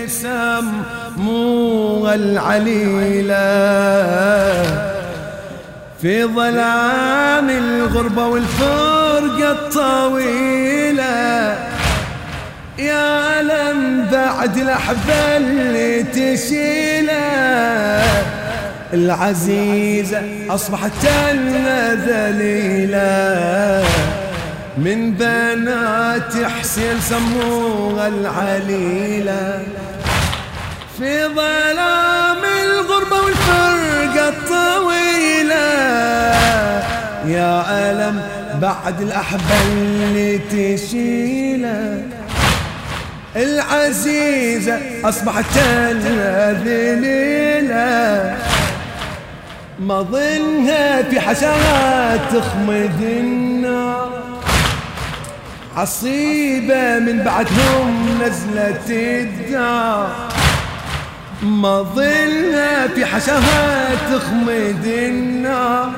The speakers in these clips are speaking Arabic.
يسموها العليلة، في ظلام الغربة والفرقة الطويلة، يا ألم بعد الأحبة اللي تشيله، العزيزة أصبحت لنا ذليلة، من بنات حسين سموها العليلة، في ظلام الغربة والفرقة الطويلة، يا ألم بعد الأحبة اللي تشيله، العزيزة أصبحت لنا ذليلة، مظنها في حشرات تخمد النار، عصيبة من بعدهم نزلت الدار، مظنها في حشرات تخمد النار،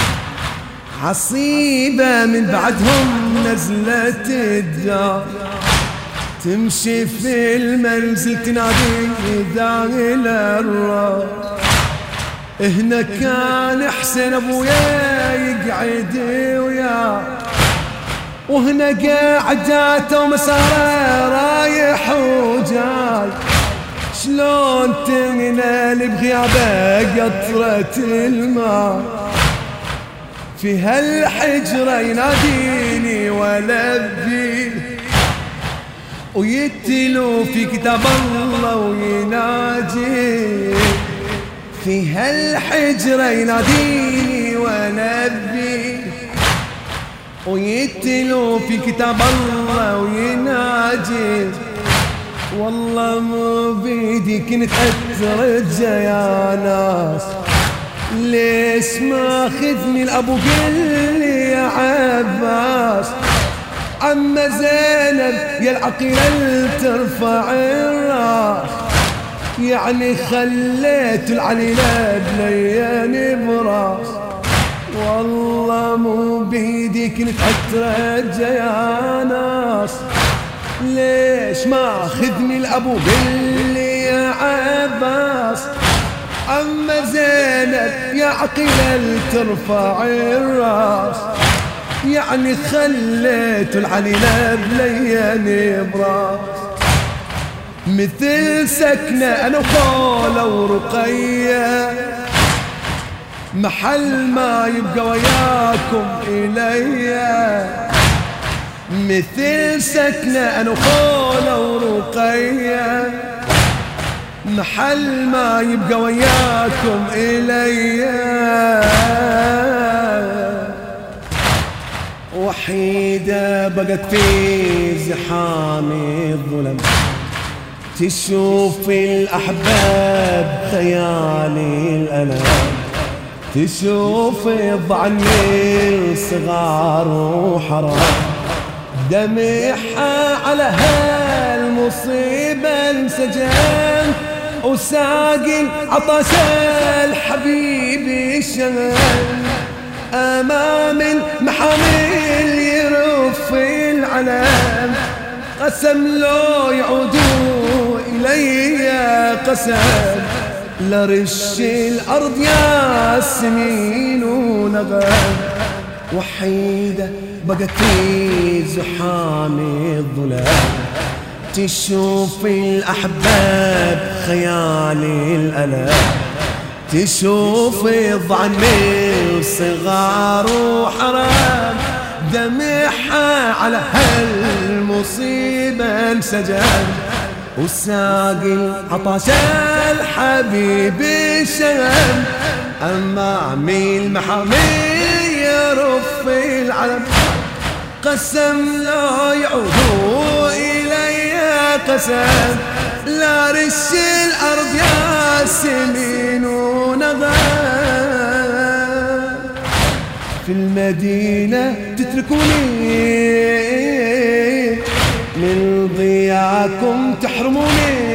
عصيبة من بعدهم نزلت الدار، تمشي في المنزل تنادي داعي الراس، هنا كان حسين ابويا يقعد وياه، وهنا قعداته ومساره رايح وجاي، شلون تنال بغيابه قطرة الماء، في هالحجرة يناديني ولبي، ويتلو في كتاب الله ويناجي، في هالحجرة يناديني ونبي، ويتلو في كتاب الله ويناجي، والله مو بيدي كنت اترجى يا ناس، ليش ما خذني الابو قل لي يا عباس، عم زينب يا العقيلة ترفع الراس، يعني خليت العليلة بليان براس، والله مو بيدي كنت اترجى يا ناس، ليش ما خذني الابو باللي يا عباس، عم زينب يا عقيلة ترفع الراس، يعني خليت العليلة بليان براس، مثل سكنة أنا وخولة ورقية، محل ما يبقى وياكم إليا، مثل سكنة أنا وخولة ورقية، محل ما يبقى وياكم إليا، وحيدة بقت في زحام الظلم، تشوف الأحباب خيالي الألم، تشوف الضعن الصغار وحرام، دمعها على هالمصيبة انسجن، وساقي عطش الحبيب الشغل، أمام المحامل يرف العلم، قسم لو يعودوا إلي قسم، لرش الأرض يا سنين ونغم، وحيدة بقت في زحام الظلام، تشوف الأحباب خيالي الألم، تشوف الضعن الصغار وحرام، دمعها على هالمصيبة انسجن، وساقي عطش الحبيب الشغل، أمام المحامي يرف العلم، قسم لا يعودوا إلي قسم، لا رش الأرض يا سنين ونغم، في المدينة تتركوني، من ضياكم تحرموني،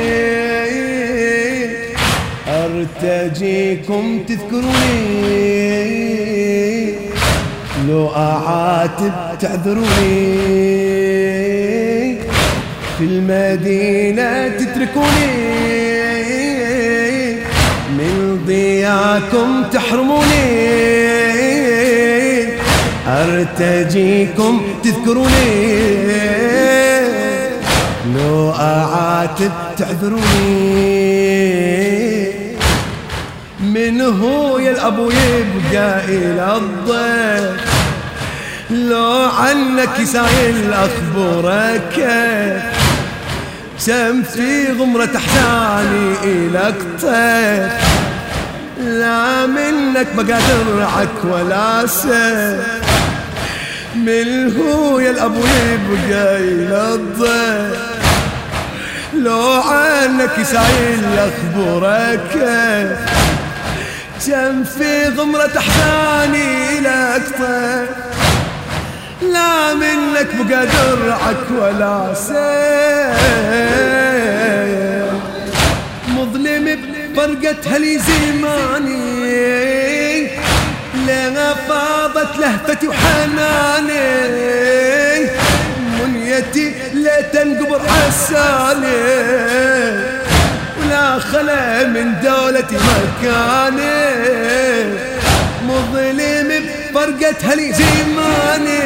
أرتجيكم تذكروني، لو أعاتب تعذروني، في المدينة تتركوني، من ضياكم تحرموني، أرتجيكم تذكروني، لو أعاتب تعذروني. من هو يا الأبو يبقى إلى الضيف، لو عنك سايل أخبرك، كم في غمرة أحزاني إلك طيف، لا منك بقى درعك ولا سيف. من هو يا الأبو يبقى إلى الضيف، لو عنك سايل أخبرك، كم في غمرة أحزاني إلك طيف، لا منك بقى درعك ولا سيف. مظلم بفرقة هلي زماني، لها فاضت لهفتي وحناني، منيتي لا تنقبر عساني، ولا خلا من دولتي مكاني. مظلم بفرقة هلي زماني،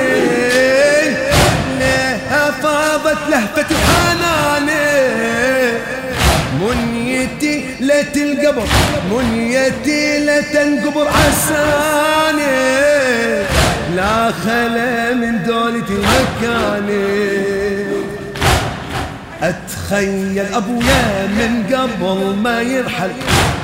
لها فاضت لهفتي وحناني، منيتي لا تنقبر، منيتي لا تنقبر عساني، لا خلا من دولتي مكاني. أتخيل أبويا من قبل ما يرحل،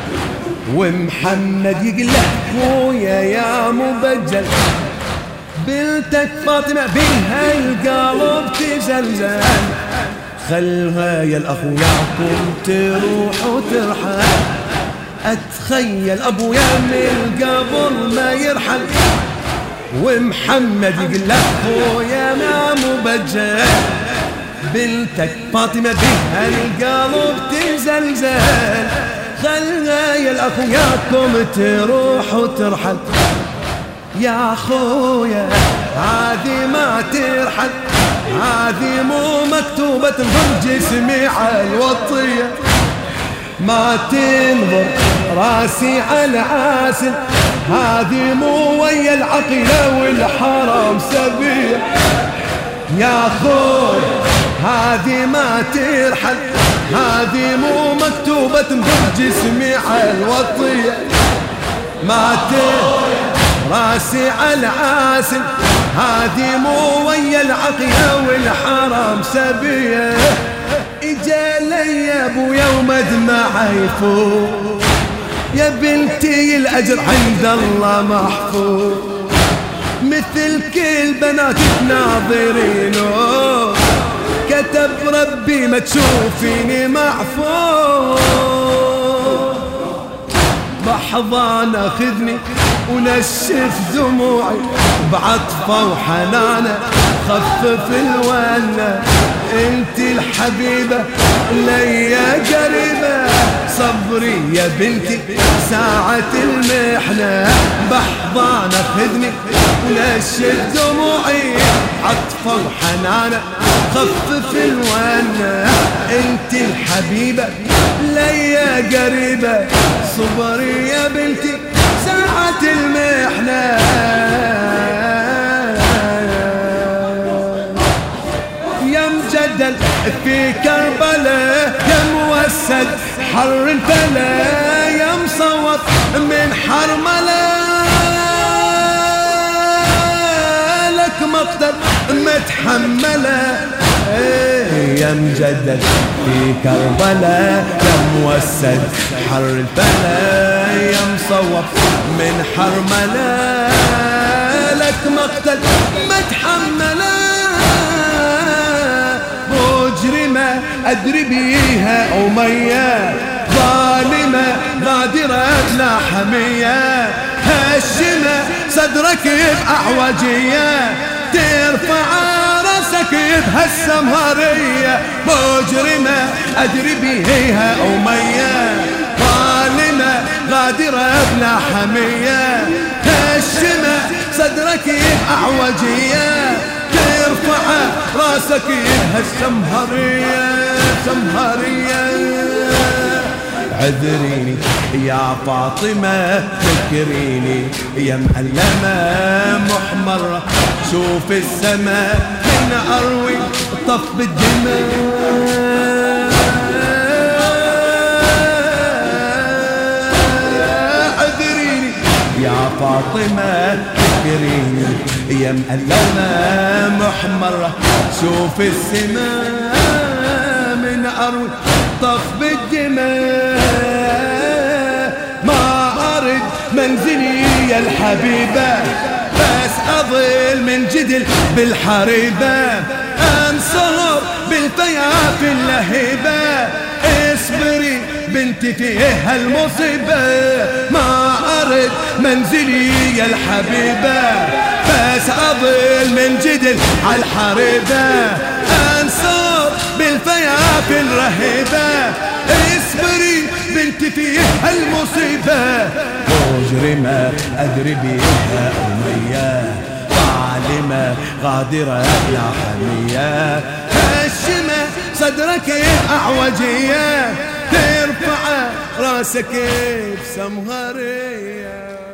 ومحمد يقول له خويا يا مبجل، بنتك فاطمة بيها القلب تزلزل، خلها يا الأخو يعقوب تروح وترحل. أتخيل أبويا من قبل ما يرحل، ومحمد يقول له خويا يا مبجل، بنتك فاطمة بيها القلب تزلزل، خلها يا الأخو ياكم تروح وترحل. يا خويا هذه ما ترحل، هذه مو مكتوبة تنظر جسمي على الوطية، ما تنظر راسي على عاسل، هذه مو ويا العقيلة والحرام سبية. يا خويا هذه ما ترحل، هذه مو مكتوبة تنظر جسمي على الوطية، ما تنظر راسي على عاسل، هذه مو ويا العقية والحرام سبية. اجا لي ابويا ومدمع يفوق، يا بنتي الاجر عند الله محفوظ، مثل كل بنات تناظرينه، كتب ربي ما تشوفيني محفوظ. بحضان اخذني ونشف دموعي، بعطفه وحنانه خفف الونه، انت الحبيبه ليا قريبه، صبري يا بنتي ساعة المحنه، بحضان اخذني ونشف دموعي، عطفه وحنانه خفف الونه، انت الحبيبه ليا قريبه، صبري يا بنتي ساعة المحنة. يا مجدل في كربلاء، يا موسد حر البلا، يا مصوت من حرملة، لك مقدر متحملة. يا مجدد في كربلاء، يا موسد حر البلا، يا مصوب من حرملة، لك مقتل متحملة. مجرمة أدري بيها أمية، ظالمة غادرة لا حمية، هشمة صدرك بأعوجية، ترفع راسك بهالسم هرية. مجرمة أدري بيها أمية، ظالمة غادرة بلا حمية، هشمة صدرك بأعوجية، ترفع راسك يدها السمهرية سمهرية. عذريني يا فاطمة فكريني يا معلمة محمرة، شوف السماء من أروي طف بالدماء. عذريني يا فاطمة فكريني يا معلمة محمرة، شوف السماء من أروي طف بالدماء. ما أرد منزلي يا الحبيبة، بس أظل من جدل بالحريبة، أنصهر بالفياف اللهيبة. اصبري بنتي فيها المصيبة، ما أرد منزلي يا الحبيبة، بس أظل من جدل عالحريبة، أنصهر بالفياف الرهيبة. اصبري بنتي فيها المصيبة، مجرمة أدري بيها أمية، ظالمة غادرة يا حمية. هشمة صدرك أعوجية، ترفع راسك بسمهرية.